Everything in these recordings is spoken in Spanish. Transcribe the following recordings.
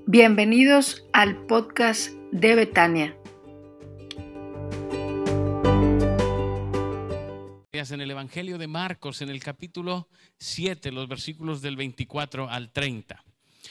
Bienvenidos al podcast de Betania. En el Evangelio de Marcos, en el capítulo 7, los versículos del 24 al 30.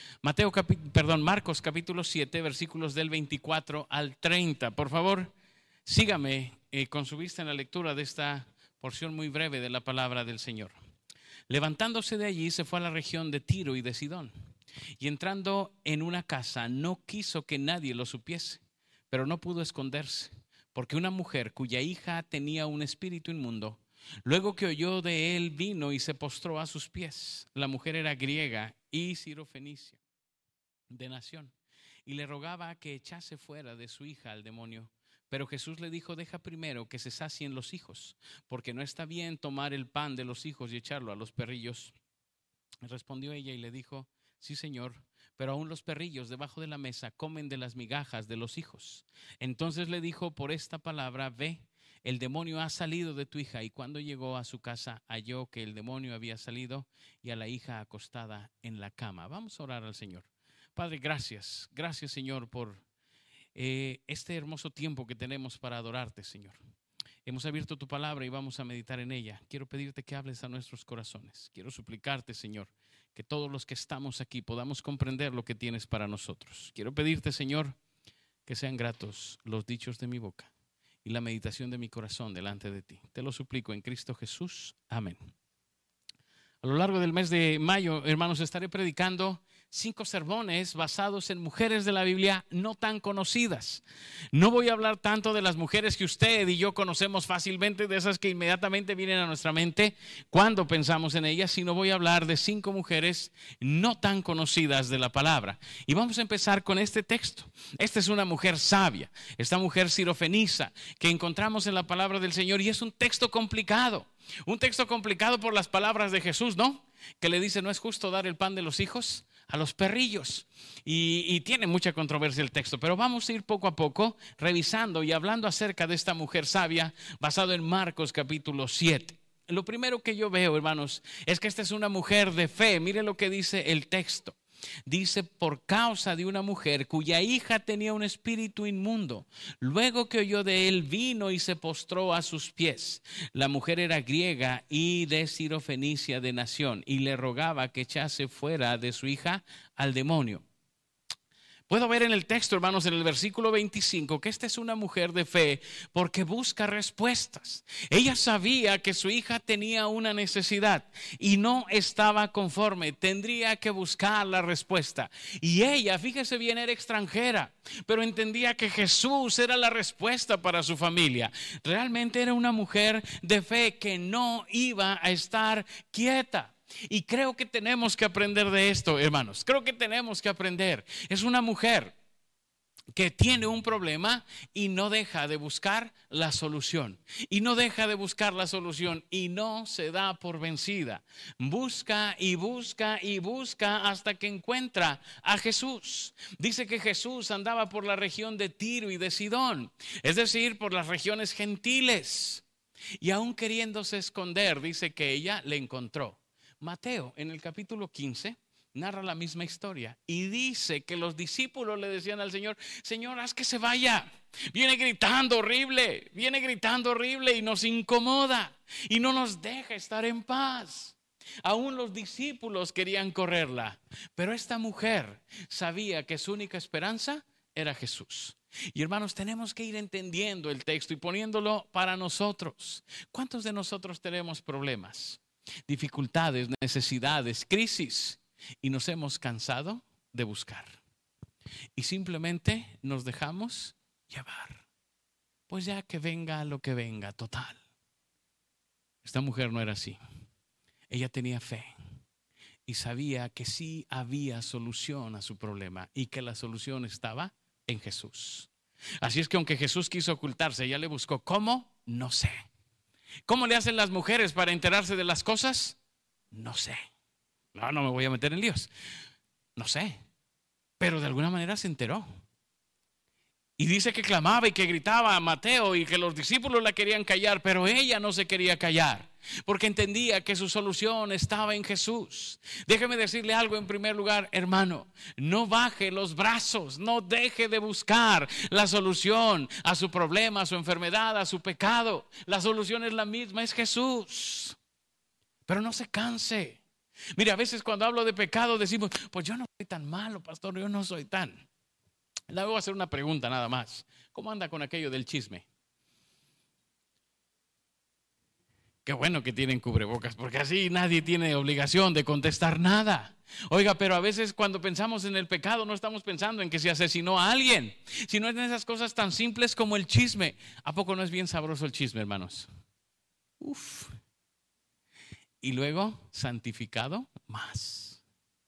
Marcos capítulo 7, versículos del 24 al 30. Por favor, sígame con su vista en la lectura de esta porción muy breve de la palabra del Señor. Levantándose de allí, se fue a la región de Tiro y de Sidón. Y entrando en una casa, no quiso que nadie lo supiese, pero no pudo esconderse, porque una mujer cuya hija tenía un espíritu inmundo, luego que oyó de él, vino y se postró a sus pies. La mujer era griega y sirofenicia de nación, y le rogaba que echase fuera de su hija al demonio. Pero Jesús le dijo: deja primero que se sacien los hijos, porque no está bien tomar el pan de los hijos y echarlo a los perrillos. Respondió ella y le dijo: sí, Señor, pero aún los perrillos debajo de la mesa comen de las migajas de los hijos. Entonces le dijo: por esta palabra, ve, el demonio ha salido de tu hija. Y cuando llegó a su casa, halló que el demonio había salido y a la hija acostada en la cama. Vamos a orar al Señor. Padre, gracias. Gracias, Señor, por este hermoso tiempo que tenemos para adorarte, Señor. Hemos abierto tu palabra y vamos a meditar en ella. Quiero pedirte que hables a nuestros corazones. Quiero suplicarte, Señor, que todos los que estamos aquí podamos comprender lo que tienes para nosotros. Quiero pedirte, Señor, que sean gratos los dichos de mi boca y la meditación de mi corazón delante de ti. Te lo suplico en Cristo Jesús. Amén. A lo largo del mes de mayo, hermanos, estaré predicando 5 sermones basados en mujeres de la Biblia no tan conocidas. No voy a hablar tanto de las mujeres que usted y yo conocemos fácilmente, de esas que inmediatamente vienen a nuestra mente cuando pensamos en ellas, sino voy a hablar de 5 mujeres no tan conocidas de la palabra. Y vamos a empezar con este texto. Esta es una mujer sabia, esta mujer sirofenisa que encontramos en la palabra del Señor, y es un texto complicado. Un texto complicado por las palabras de Jesús, ¿no? Que le dice: no es justo dar el pan de los hijos a los perrillos. Y tiene mucha controversia el texto, pero vamos a ir poco a poco revisando y hablando acerca de esta mujer sabia basado en Marcos capítulo 7. Lo primero que yo veo, hermanos, es que esta es una mujer de fe. Mire lo que dice el texto. Dice: por causa de una mujer cuya hija tenía un espíritu inmundo, luego que oyó de él, vino y se postró a sus pies. La mujer era griega y de sirofenicia de nación, y le rogaba que echase fuera de su hija al demonio. Puedo ver en el texto, hermanos, en el versículo 25, que esta es una mujer de fe porque busca respuestas. Ella sabía que su hija tenía una necesidad y no estaba conforme. Tendría que buscar la respuesta. Y ella, fíjese bien, era extranjera, pero entendía que Jesús era la respuesta para su familia. Realmente era una mujer de fe que no iba a estar quieta. Y creo que tenemos que aprender de esto, hermanos. Creo que tenemos que aprender. Es una mujer que tiene un problema y no deja de buscar la solución. Y no deja de buscar la solución y no se da por vencida. Busca y busca y busca hasta que encuentra a Jesús. Dice que Jesús andaba por la región de Tiro y de Sidón, es decir, por las regiones gentiles. Y aún queriéndose esconder, dice que ella le encontró. Mateo, en el capítulo 15, narra la misma historia y dice que los discípulos le decían al Señor: Señor, haz que se vaya. Viene gritando horrible y nos incomoda y no nos deja estar en paz. Aún los discípulos querían correrla, pero esta mujer sabía que su única esperanza era Jesús. Y hermanos, tenemos que ir entendiendo el texto y poniéndolo para nosotros. ¿Cuántos de nosotros tenemos problemas, dificultades, necesidades, crisis, y nos hemos cansado de buscar y simplemente nos dejamos llevar? Pues ya que venga lo que venga, total. Esta mujer no era así. Ella tenía fe y sabía que sí había solución a su problema y que la solución estaba en Jesús. Así es que aunque Jesús quiso ocultarse, ella le buscó. ¿Cómo? No sé. ¿Cómo le hacen las mujeres para enterarse de las cosas? No sé. No me voy a meter en líos. No sé. Pero de alguna manera se enteró. Y dice que clamaba y que gritaba a Mateo y que los discípulos la querían callar, pero ella no se quería callar. porque entendía que su solución estaba en Jesús. Déjeme decirle algo en primer lugar, hermano. No baje los brazos, no deje de buscar la solución a su problema, a su enfermedad, a su pecado. La solución es la misma, es Jesús. Pero no se canse. Mira, a veces cuando hablo de pecado decimos, pues yo no soy tan malo, pastor, yo no soy tan. Le voy a hacer una pregunta nada más. ¿Cómo anda con aquello del chisme? Qué bueno que tienen cubrebocas, porque así nadie tiene obligación de contestar nada. Oiga, pero a veces cuando pensamos en el pecado no estamos pensando en que se asesinó a alguien, sino en esas cosas tan simples como el chisme. ¿A poco no es bien sabroso el chisme, hermanos? Uf. Y luego, santificado más.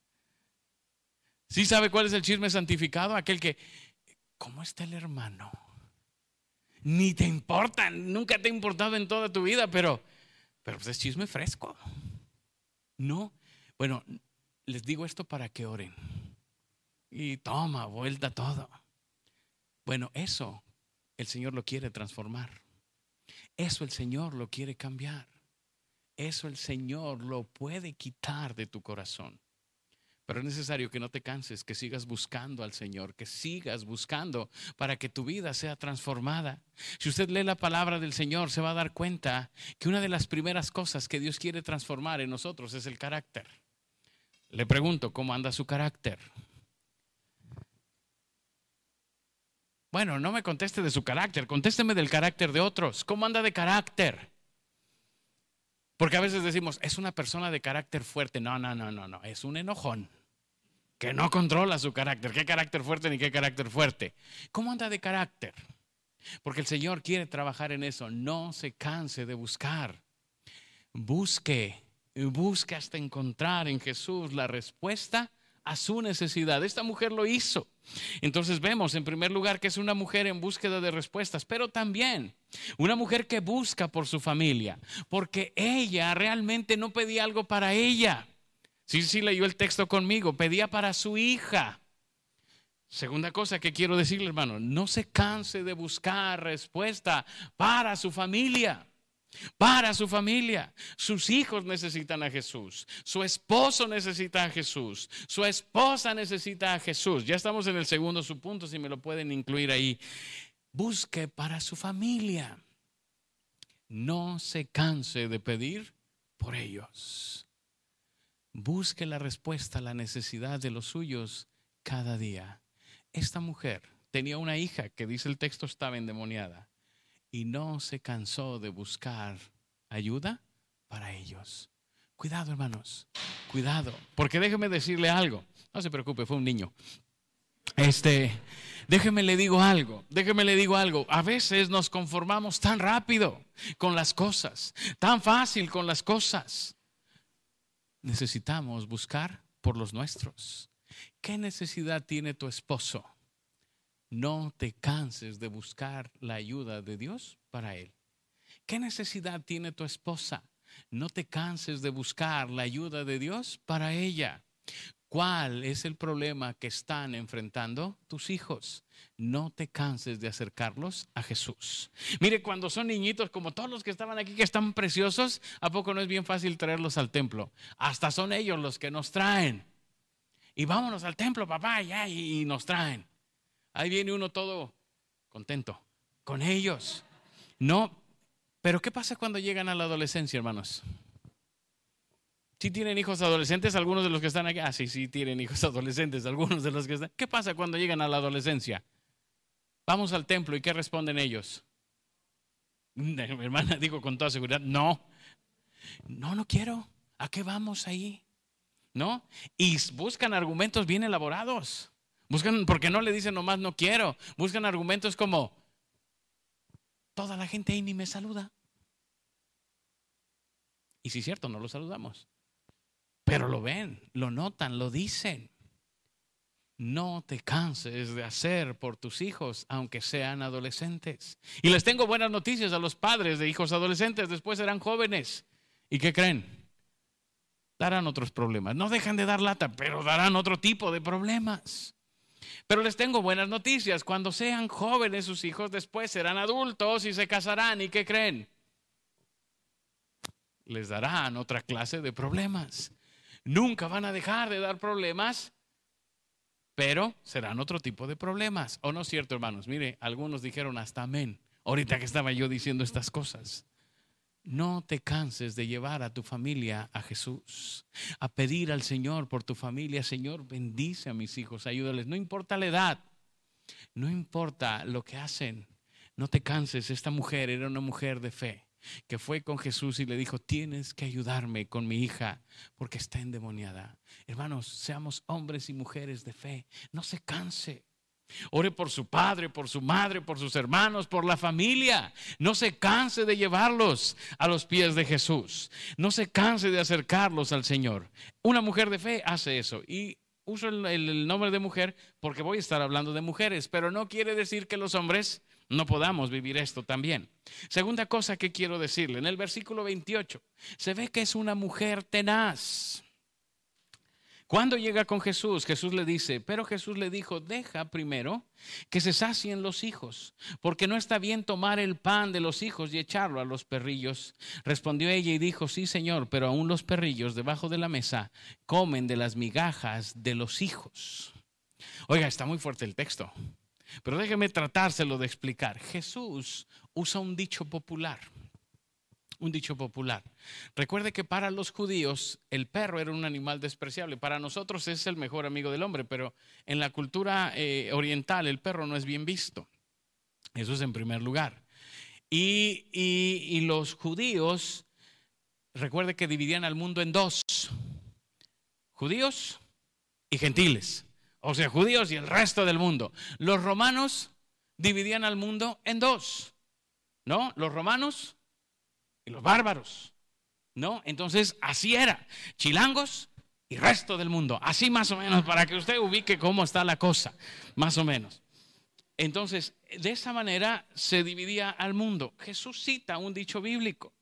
¿Sí sabe cuál es el chisme santificado? Aquel que, ¿cómo está el hermano? Ni te importa, nunca te ha importado en toda tu vida, pero pues es chisme fresco. No, bueno, les digo esto para que oren. Y toma, vuelta todo. Bueno, eso el Señor lo quiere transformar. Eso el Señor lo quiere cambiar. Eso el Señor lo puede quitar de tu corazón. Pero es necesario que no te canses, que sigas buscando al Señor, que sigas buscando para que tu vida sea transformada. Si usted lee la palabra del Señor, se va a dar cuenta que una de las primeras cosas que Dios quiere transformar en nosotros es el carácter. Le pregunto, ¿cómo anda su carácter? Bueno, no me conteste de su carácter, contésteme del carácter de otros. ¿Cómo anda de carácter? Porque a veces decimos, es una persona de carácter fuerte. No, es un enojón que no controla su carácter. ¿Qué carácter fuerte ni qué carácter fuerte? ¿Cómo anda de carácter? Porque el Señor quiere trabajar en eso. No se canse de buscar. Busque hasta encontrar en Jesús la respuesta a su necesidad. Esta mujer lo hizo. Entonces vemos en primer lugar que es una mujer en búsqueda de respuestas, pero también una mujer que busca por su familia, porque ella realmente no pedía algo para ella. Sí, leyó el texto conmigo, pedía para su hija. Segunda cosa que quiero decirle, hermano, no se canse de buscar respuesta para su familia. Para su familia. Sus hijos necesitan a Jesús. Su esposo necesita a Jesús. Su esposa necesita a Jesús. Ya estamos en el segundo subpunto, si me lo pueden incluir ahí. Busque para su familia. No se canse de pedir por ellos. Busque la respuesta a la necesidad de los suyos cada día. Esta mujer tenía una hija que dice el texto estaba endemoniada. Y no se cansó de buscar ayuda para ellos. Cuidado, hermanos, cuidado. Porque déjeme decirle algo. No se preocupe, fue un niño. Déjeme le digo algo. A veces nos conformamos tan rápido con las cosas, tan fácil con las cosas. Necesitamos buscar por los nuestros. ¿Qué necesidad tiene tu esposo? No te canses de buscar la ayuda de Dios para él. ¿Qué necesidad tiene tu esposa? No te canses de buscar la ayuda de Dios para ella. ¿Cuál es el problema que están enfrentando tus hijos? No te canses de acercarlos a Jesús. Mire, cuando son niñitos, como todos los que estaban aquí que están preciosos, ¿a poco no es bien fácil traerlos al templo? Hasta son ellos los que nos traen. Y vámonos al templo, papá, ya, y nos traen. Ahí viene uno todo contento con ellos. No, pero ¿qué pasa cuando llegan a la adolescencia, hermanos? ¿Sí tienen hijos adolescentes algunos de los que están aquí? Sí tienen hijos adolescentes algunos de los que están. ¿Qué pasa cuando llegan a la adolescencia? Vamos al templo y ¿qué responden ellos? Mi hermana dijo con toda seguridad, no quiero. ¿A qué vamos ahí? ¿No? Y buscan argumentos bien elaborados. Buscan, porque no le dicen nomás no quiero. Buscan argumentos como toda la gente ahí ni me saluda. Y sí es cierto, no lo saludamos. Pero lo ven, lo notan, lo dicen. No te canses de hacer por tus hijos, aunque sean adolescentes. Y les tengo buenas noticias a los padres de hijos adolescentes. Después serán jóvenes. ¿Y qué creen? Darán otros problemas. No dejan de dar lata, pero darán otro tipo de problemas. Pero les tengo buenas noticias. Cuando sean jóvenes sus hijos, después serán adultos y se casarán. ¿Y qué creen? les darán otra clase de problemas. Nunca van a dejar de dar problemas, pero serán otro tipo de problemas. ¿O no es cierto, hermanos? Mire, algunos dijeron hasta amén ahorita que estaba yo diciendo estas cosas. No te canses de llevar a tu familia a Jesús, a pedir al Señor por tu familia. Señor, bendice a mis hijos, ayúdales. No importa la edad, no importa lo que hacen. No te canses. Esta mujer era una mujer de fe que fue con Jesús y le dijo: tienes que ayudarme con mi hija porque está endemoniada. Hermanos, seamos hombres y mujeres de fe. No se canse. Ore por su padre, por su madre, por sus hermanos, por la familia. No se canse de llevarlos a los pies de Jesús. No se canse de acercarlos al Señor. Una mujer de fe hace eso. Y uso el nombre de mujer porque voy a estar hablando de mujeres, pero no quiere decir que los hombres no podamos vivir esto también. Segunda cosa que quiero decirle, en el versículo 28, se ve que es una mujer tenaz. Cuando llega con Jesús, Jesús le dice, pero Jesús le dijo: deja primero que se sacien los hijos, porque no está bien tomar el pan de los hijos y echarlo a los perrillos. Respondió ella y dijo: sí, Señor, pero aún los perrillos debajo de la mesa comen de las migajas de los hijos. Oiga, está muy fuerte el texto, pero déjeme tratárselo de explicar. Jesús usa un dicho popular. Un dicho popular. Recuerde que para los judíos el perro era un animal despreciable. Para nosotros es el mejor amigo del hombre, pero en la cultura oriental el perro no es bien visto. Eso es en primer lugar. Y los judíos, recuerde que dividían al mundo en dos: judíos y gentiles. O sea, judíos y el resto del mundo. Los romanos dividían al mundo en dos, ¿no? Los romanos y los bárbaros, ¿no? Entonces así era: chilangos y resto del mundo. Así más o menos, para que usted ubique cómo está la cosa, más o menos. Entonces, de esa manera se dividía al mundo. Jesús cita un dicho bíblico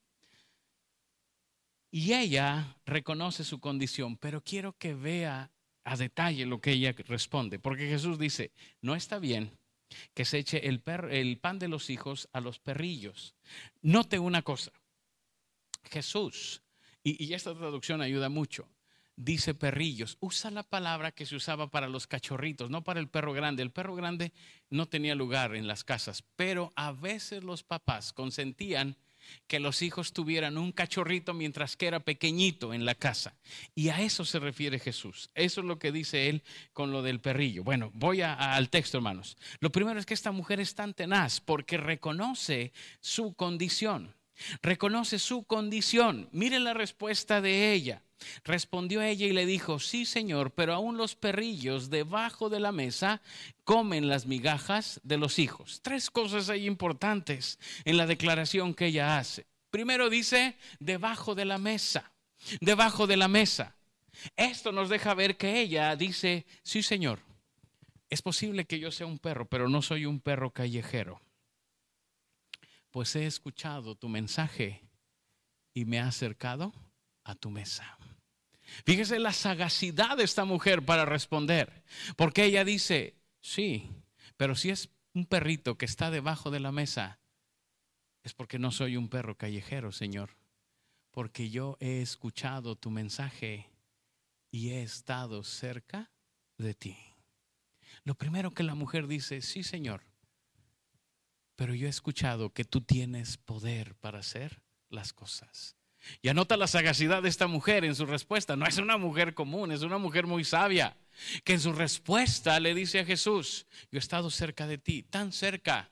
y ella reconoce su condición, pero quiero que vea a detalle lo que ella responde, porque Jesús dice: no está bien que se eche el pan de los hijos a los perrillos. Note una cosa: Jesús, y esta traducción ayuda mucho, dice perrillos. Usa la palabra que se usaba para los cachorritos, no para el perro grande. El perro grande no tenía lugar en las casas, pero a veces los papás consentían que los hijos tuvieran un cachorrito mientras que era pequeñito en la casa. Y a eso se refiere Jesús. Eso es lo que dice él con lo del perrillo. Bueno, voy al texto, hermanos. Lo primero es que esta mujer es tan tenaz porque reconoce su condición. Reconoce su condición. Mire la respuesta de ella. Respondió ella y le dijo: sí, Señor, pero aún los perrillos debajo de la mesa comen las migajas de los hijos. Tres cosas ahí importantes en la declaración que ella hace. Primero dice: debajo de la mesa. Debajo de la mesa. Esto nos deja ver que ella dice: sí, Señor, es posible que yo sea un perro, pero no soy un perro callejero. Pues he escuchado tu mensaje y me he acercado a tu mesa. Fíjese la sagacidad de esta mujer para responder, porque ella dice: sí, pero si es un perrito que está debajo de la mesa, es porque no soy un perro callejero, Señor, porque yo he escuchado tu mensaje y he estado cerca de ti. Lo primero que la mujer dice: sí, Señor, pero yo he escuchado que tú tienes poder para hacer las cosas. Y anota la sagacidad de esta mujer en su respuesta. No es una mujer común, es una mujer muy sabia, que en su respuesta le dice a Jesús: yo he estado cerca de ti, tan cerca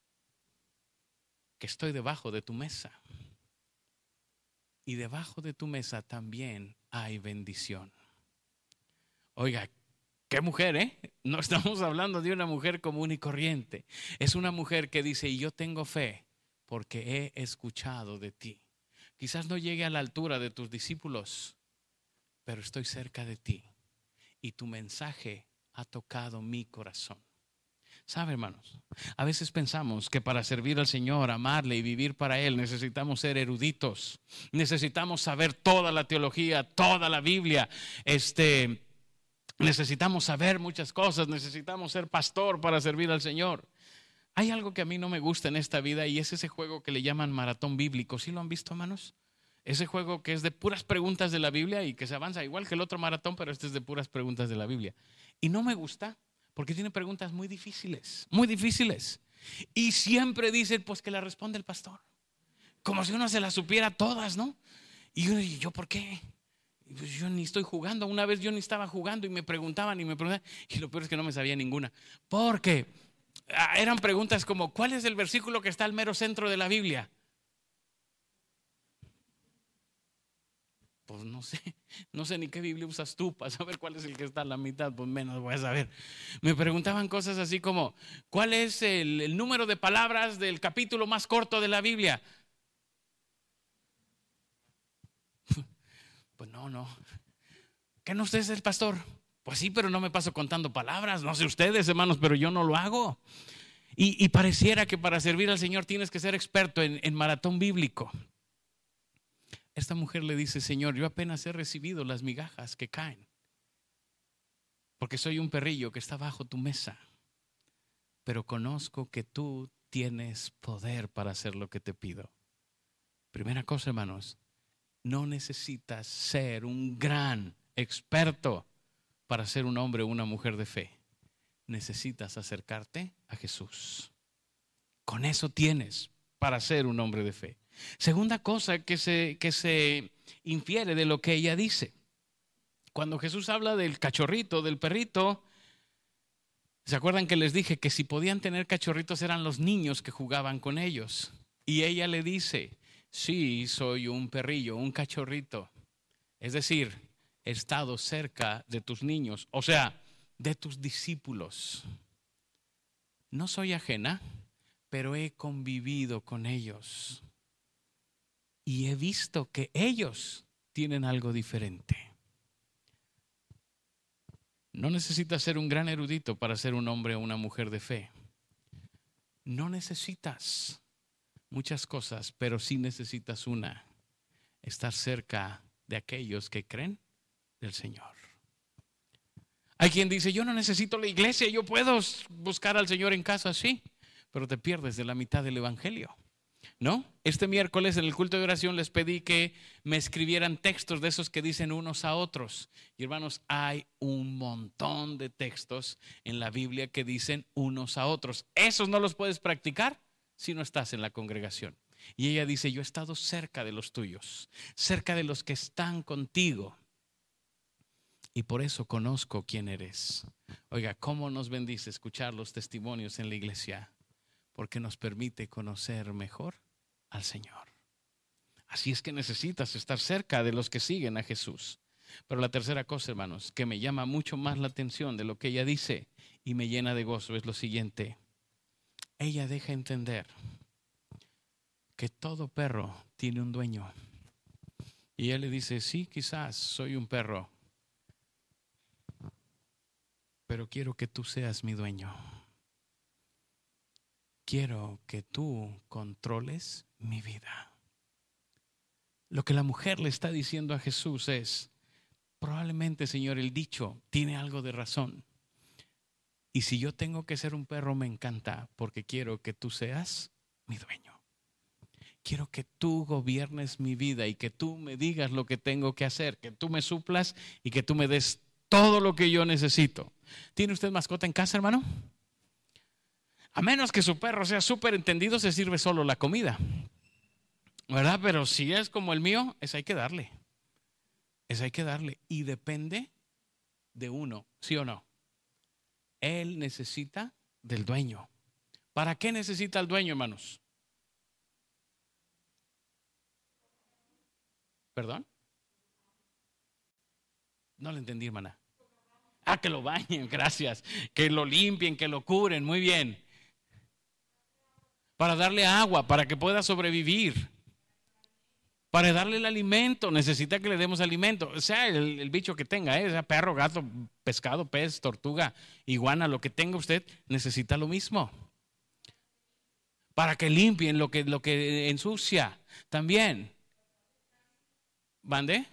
que estoy debajo de tu mesa. Y debajo de tu mesa también hay bendición. Oiga, qué mujer, ¿eh? No estamos hablando de una mujer común y corriente. Es una mujer que dice: y yo tengo fe porque he escuchado de ti. Quizás no llegue a la altura de tus discípulos, pero estoy cerca de ti y tu mensaje ha tocado mi corazón. ¿Sabe, hermanos? A veces pensamos que para servir al Señor, amarle y vivir para Él, necesitamos ser eruditos. Necesitamos saber toda la teología, toda la Biblia. Necesitamos saber muchas cosas. Necesitamos ser pastor para servir al Señor. Hay algo que a mí no me gusta en esta vida y es ese juego que le llaman maratón bíblico. ¿Sí lo han visto, hermanos? Ese juego que es de puras preguntas de la Biblia y que se avanza igual que el otro maratón, pero este es de puras preguntas de la Biblia. Y no me gusta porque tiene preguntas muy difíciles, muy difíciles. Y siempre dice, pues que la responde el pastor. Como si uno se las supiera todas, ¿no? Y yo, ¿por qué? Pues yo ni estoy jugando. Una vez yo ni estaba jugando y me preguntaban. Y lo peor es que no me sabía ninguna. Porque eran preguntas como, ¿cuál es el versículo que está al mero centro de la Biblia? Pues no sé ni qué Biblia usas tú para saber cuál es el que está a la mitad, pues menos voy a saber. Me preguntaban cosas así como, ¿cuál es el número de palabras del capítulo más corto de la Biblia? Pues no. ¿Qué no usted es el pastor? Pues sí, pero no me paso contando palabras, no sé ustedes, hermanos, pero yo no lo hago. Y pareciera que para servir al Señor tienes que ser experto en maratón bíblico. Esta mujer le dice, Señor, yo apenas he recibido las migajas que caen, porque soy un perrillo que está bajo tu mesa, pero conozco que tú tienes poder para hacer lo que te pido. Primera cosa, hermanos, no necesitas ser un gran experto para ser un hombre o una mujer de fe. Necesitas acercarte a Jesús. Con eso tienes para ser un hombre de fe. Segunda cosa que se infiere de lo que ella dice. Cuando Jesús habla del cachorrito, del perrito, ¿se acuerdan que les dije que si podían tener cachorritos eran los niños que jugaban con ellos? Y ella le dice, sí, soy un perrillo, un cachorrito. Es decir, he estado cerca de tus niños, o sea, de tus discípulos. No soy ajena, pero he convivido con ellos. Y he visto que ellos tienen algo diferente. No necesitas ser un gran erudito para ser un hombre o una mujer de fe. No necesitas muchas cosas, pero sí necesitas una: estar cerca de aquellos que creen del Señor. Hay quien dice, yo no necesito la iglesia, yo puedo buscar al Señor en casa, sí, pero te pierdes de la mitad del evangelio, ¿no? Este miércoles en el culto de oración les pedí que me escribieran textos de esos que dicen unos a otros. Y hermanos, hay un montón de textos en la Biblia que dicen unos a otros. Esos no los puedes practicar si no estás en la congregación. Y ella dice, yo he estado cerca de los tuyos, cerca de los que están contigo. Y por eso conozco quién eres. Oiga, ¿cómo nos bendice escuchar los testimonios en la iglesia? Porque nos permite conocer mejor al Señor. Así es que necesitas estar cerca de los que siguen a Jesús. Pero la tercera cosa, hermanos, que me llama mucho más la atención de lo que ella dice y me llena de gozo es lo siguiente. Ella deja entender que todo perro tiene un dueño. Y él le dice, sí, quizás soy un perro, pero quiero que tú seas mi dueño. Quiero que tú controles mi vida. Lo que la mujer le está diciendo a Jesús es, probablemente, Señor, el dicho tiene algo de razón. Y si yo tengo que ser un perro, me encanta, porque quiero que tú seas mi dueño. Quiero que tú gobiernes mi vida y que tú me digas lo que tengo que hacer, que tú me suplas y que tú me des todo lo que yo necesito. ¿Tiene usted mascota en casa, hermano? A menos que su perro sea súper entendido, se sirve solo la comida, ¿verdad? Pero si es como el mío, eso hay que darle. Eso hay que darle. Y depende de uno, ¿sí o no? Él necesita del dueño. ¿Para qué necesita el dueño, hermanos? ¿Perdón? No le entendí, hermana. Ah, que lo bañen, gracias. Que lo limpien, que lo curen, muy bien. Para darle agua, para que pueda sobrevivir. Para darle el alimento, necesita que le demos alimento. Sea el bicho que tenga, sea perro, gato, pescado, pez, tortuga, iguana, lo que tenga usted, necesita lo mismo. Para que limpien lo que ensucia también. ¿Mande?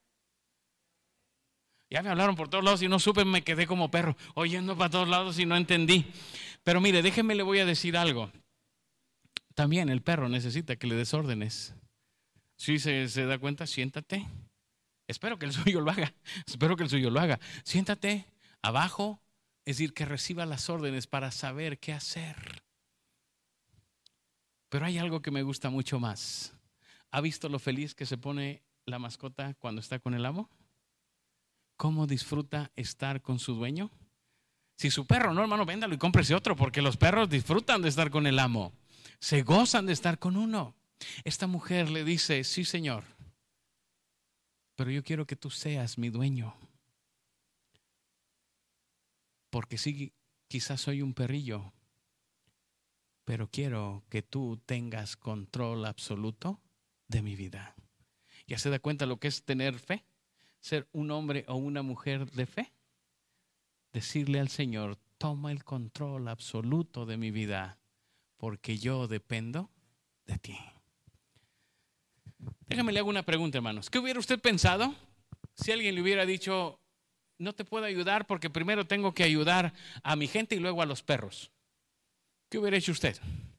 Ya me hablaron por todos lados y no supe, me quedé como perro, oyendo para todos lados y no entendí. Pero mire, déjeme, le voy a decir algo. También el perro necesita que le des órdenes. ¿Sí se da cuenta? Siéntate. Espero que el suyo lo haga. Espero que el suyo lo haga. Siéntate abajo, es decir, que reciba las órdenes para saber qué hacer. Pero hay algo que me gusta mucho más. ¿Ha visto lo feliz que se pone la mascota cuando está con el amo? ¿Cómo disfruta estar con su dueño? Si su perro no, hermano, véndalo y cómprese otro, porque los perros disfrutan de estar con el amo. Se gozan de estar con uno. Esta mujer le dice, sí, Señor, pero yo quiero que tú seas mi dueño. Porque sí, quizás soy un perrillo, pero quiero que tú tengas control absoluto de mi vida. ¿Ya se da cuenta lo que es tener fe? Ser un hombre o una mujer de fe. Decirle al Señor, toma el control absoluto de mi vida, porque yo dependo de ti. Déjame le hago una pregunta, hermanos. ¿Qué hubiera usted pensado si alguien le hubiera dicho, no te puedo ayudar porque primero tengo que ayudar a mi gente y luego a los perros? ¿Qué hubiera hecho usted?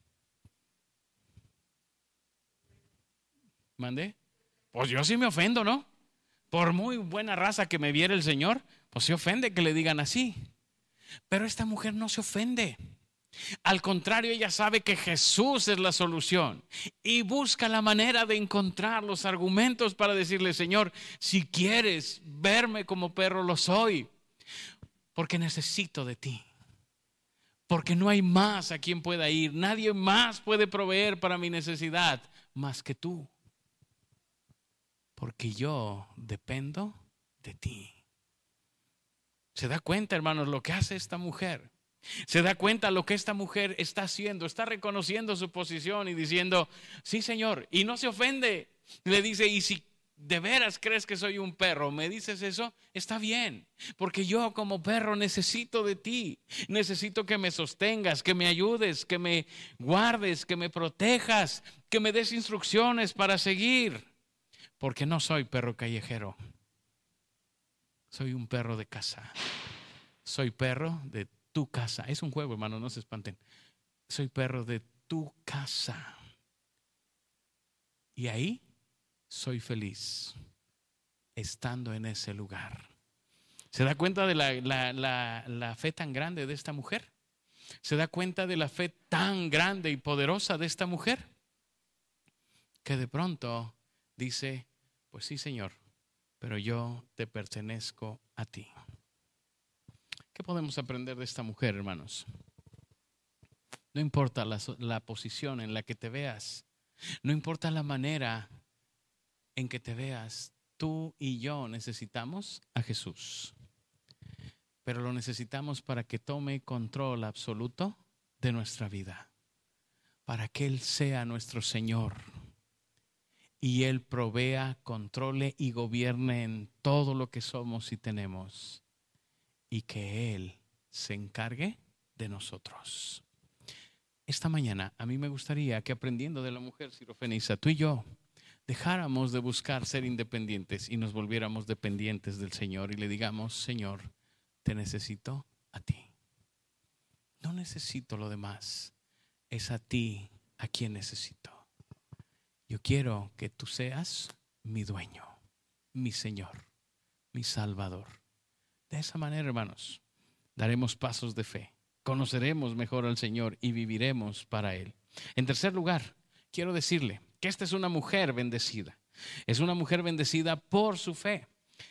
¿Mandé? Pues yo sí me ofendo, ¿no? Por muy buena raza que me viera el Señor, pues se ofende que le digan así. Pero esta mujer no se ofende. Al contrario, ella sabe que Jesús es la solución y busca la manera de encontrar los argumentos para decirle, Señor, si quieres verme como perro, lo soy, porque necesito de ti. Porque no hay más a quien pueda ir. Nadie más puede proveer para mi necesidad más que tú. Porque yo dependo de ti. ¿Se da cuenta, hermanos, lo que hace esta mujer? ¿Se da cuenta lo que esta mujer está haciendo? Está reconociendo su posición y diciendo, sí, Señor. Y no se ofende. Le dice, y si de veras crees que soy un perro, me dices eso, está bien. Porque yo como perro necesito de ti. Necesito que me sostengas, que me ayudes, que me guardes, que me protejas, que me des instrucciones para seguir. Porque no soy perro callejero. Soy un perro de casa. Soy perro de tu casa. Es un juego, hermano, no se espanten. Soy perro de tu casa. Y ahí soy feliz estando en ese lugar. ¿Se da cuenta de la fe tan grande de esta mujer? ¿Se da cuenta de la fe tan grande y poderosa de esta mujer? Que de pronto dice, pues sí, Señor, pero yo te pertenezco a ti. ¿Qué podemos aprender de esta mujer, hermanos? No importa la posición en la que te veas, no importa la manera en que te veas, tú y yo necesitamos a Jesús. Pero lo necesitamos para que tome control absoluto de nuestra vida, para que Él sea nuestro Señor y Él provea, controle y gobierne en todo lo que somos y tenemos, y que Él se encargue de nosotros. Esta mañana a mí me gustaría que, aprendiendo de la mujer sirofenisa, tú y yo dejáramos de buscar ser independientes y nos volviéramos dependientes del Señor y le digamos, Señor, te necesito a ti. No necesito lo demás, es a ti a quien necesito. Yo quiero que tú seas mi dueño, mi Señor, mi Salvador. De esa manera, hermanos, daremos pasos de fe, conoceremos mejor al Señor y viviremos para Él. En tercer lugar, quiero decirle que esta es una mujer bendecida. Es una mujer bendecida por su fe.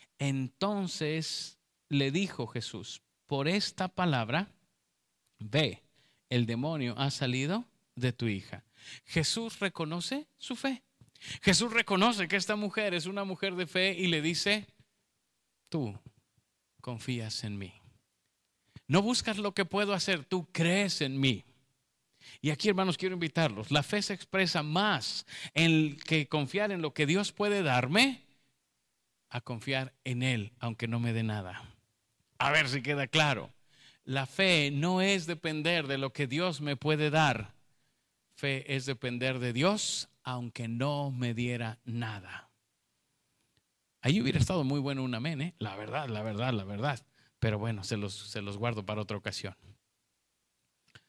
Entonces le dijo Jesús, por esta palabra, ve, el demonio ha salido de tu hija. Jesús reconoce su fe. Jesús reconoce que esta mujer es una mujer de fe y le dice, tú confías en mí. No buscas lo que puedo hacer, tú crees en mí. Y aquí, hermanos, quiero invitarlos. La fe se expresa más en que confiar en lo que Dios puede darme a confiar en Él, aunque no me dé nada. A ver si queda claro. La fe no es depender de lo que Dios me puede dar. Fe es depender de Dios, aunque no me diera nada. Ahí hubiera estado muy bueno un amén, ¿eh? La verdad, la verdad, la verdad. Pero bueno, se los guardo para otra ocasión.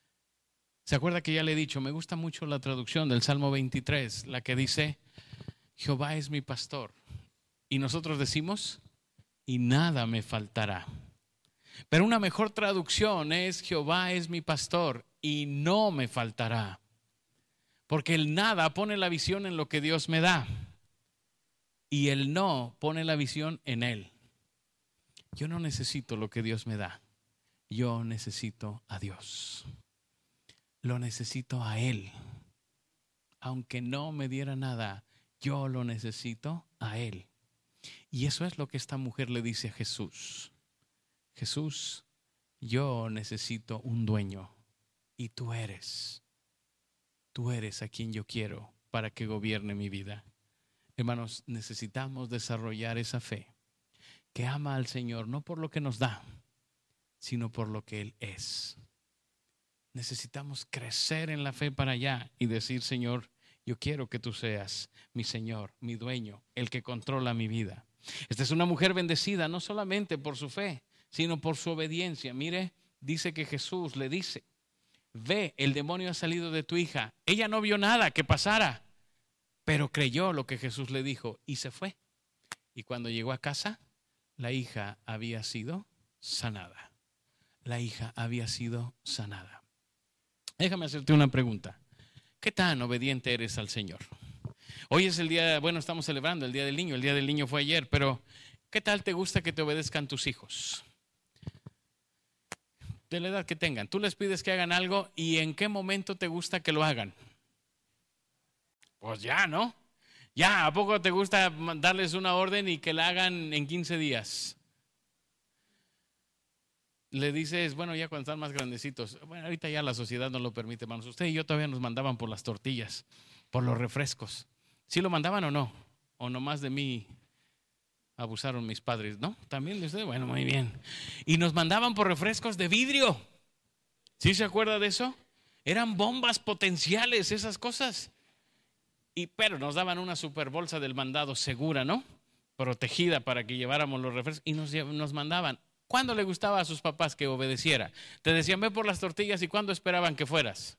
¿Se acuerda que ya le he dicho? Me gusta mucho la traducción del Salmo 23, la que dice, Jehová es mi pastor. Y nosotros decimos, y nada me faltará. Pero una mejor traducción es, Jehová es mi pastor y no me faltará. Porque el nada pone la visión en lo que Dios me da. Y el no pone la visión en Él. Yo no necesito lo que Dios me da. Yo necesito a Dios. Lo necesito a Él. Aunque no me diera nada, yo lo necesito a Él. Y eso es lo que esta mujer le dice a Jesús. Jesús, yo necesito un dueño y tú eres a quien yo quiero para que gobierne mi vida. Hermanos, necesitamos desarrollar esa fe que ama al Señor no por lo que nos da, sino por lo que Él es. Necesitamos crecer en la fe para allá y decir, Señor, yo quiero que tú seas mi Señor, mi dueño, el que controla mi vida. Esta es una mujer bendecida no solamente por su fe, sino por su obediencia. Mire, dice que Jesús le dice, ve, el demonio ha salido de tu hija. Ella no vio nada que pasara, pero creyó lo que Jesús le dijo y se fue. Y cuando llegó a casa, la hija había sido sanada. La hija había sido sanada. Déjame hacerte una pregunta. ¿Qué tan obediente eres al Señor? Hoy es el día, bueno, estamos celebrando el Día del Niño. El Día del Niño fue ayer, pero ¿qué tal te gusta que te obedezcan tus hijos? De la edad que tengan. Tú les pides que hagan algo y ¿en qué momento te gusta que lo hagan? Pues ya, ¿no? Ya, ¿a poco te gusta darles una orden y que la hagan en 15 días? Le dices, bueno, ya cuando están más grandecitos, bueno, ahorita ya la sociedad no lo permite, hermanos. Usted y yo todavía nos mandaban por las tortillas, por los refrescos. ¿Sí lo mandaban o no? ¿O nomás de mí abusaron mis padres? ¿No? ¿También de usted? Bueno, muy bien. Y nos mandaban por refrescos de vidrio. ¿Sí se acuerda de eso? Eran bombas potenciales esas cosas. Pero nos daban una super bolsa del mandado segura, ¿no? Protegida para que lleváramos los refrescos y nos mandaban. ¿Cuándo le gustaba a sus papás que obedeciera? Te decían, ve por las tortillas, ¿y cuándo esperaban que fueras?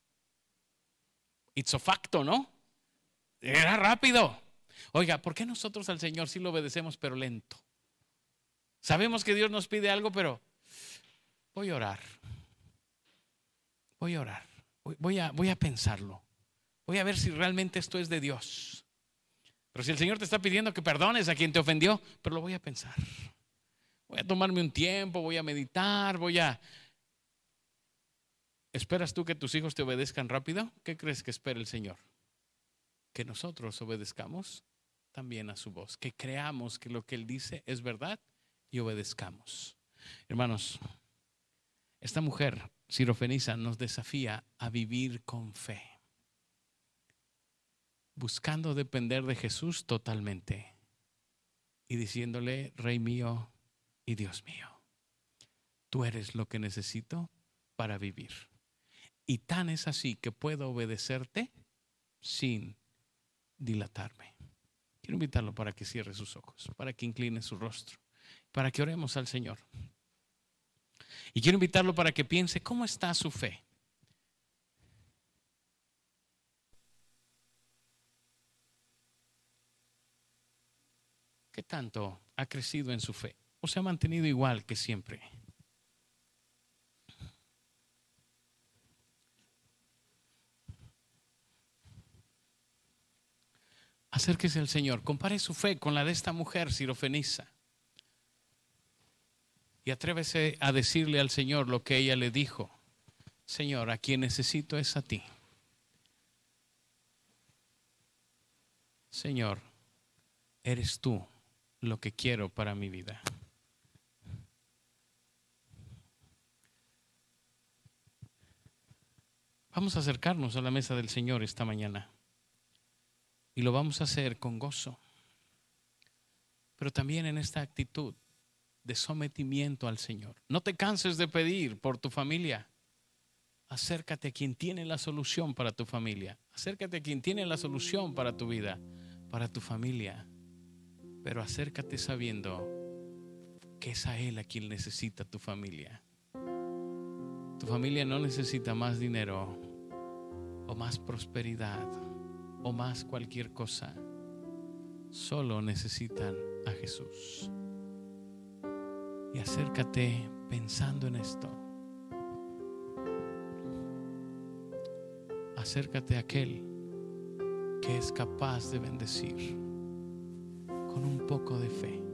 Ipso facto, ¿no? Era rápido. Oiga, ¿por qué nosotros al Señor sí lo obedecemos pero lento? Sabemos que Dios nos pide algo, pero voy a orar. Voy a pensarlo. Voy a ver si realmente esto es de Dios. Pero si el Señor te está pidiendo que perdones a quien te ofendió, pero lo voy a pensar. Voy a tomarme un tiempo, voy a meditar, ¿Esperas tú que tus hijos te obedezcan rápido? ¿Qué crees que espera el Señor? Que nosotros obedezcamos también a su voz, que creamos que lo que Él dice es verdad y obedezcamos. Hermanos, esta mujer sirofenisa nos desafía a vivir con fe, buscando depender de Jesús totalmente y diciéndole, Rey mío y Dios mío, tú eres lo que necesito para vivir. Y tan es así que puedo obedecerte sin dilatarme. Quiero invitarlo para que cierre sus ojos, para que incline su rostro, para que oremos al Señor. Y quiero invitarlo para que piense cómo está su fe. ¿Qué tanto ha crecido en su fe? ¿O se ha mantenido igual que siempre? Acérquese al Señor, compare su fe con la de esta mujer sirofenisa y atrévese a decirle al Señor lo que ella le dijo. Señor, a quien necesito es a ti. Señor, eres tú lo que quiero para mi vida. Vamos a acercarnos a la mesa del Señor esta mañana. Y lo vamos a hacer con gozo, pero también en esta actitud de sometimiento al Señor. No te canses de pedir por tu familia. Acércate a quien tiene la solución para tu familia. Acércate a quien tiene la solución para tu vida, para tu familia. Pero acércate sabiendo que es a Él a quien necesita tu familia. Tu familia no necesita más dinero o más prosperidad o más cualquier cosa. solo necesitan a Jesús. Y acércate pensando en esto. Acércate a aquel que es capaz de bendecir con un poco de fe.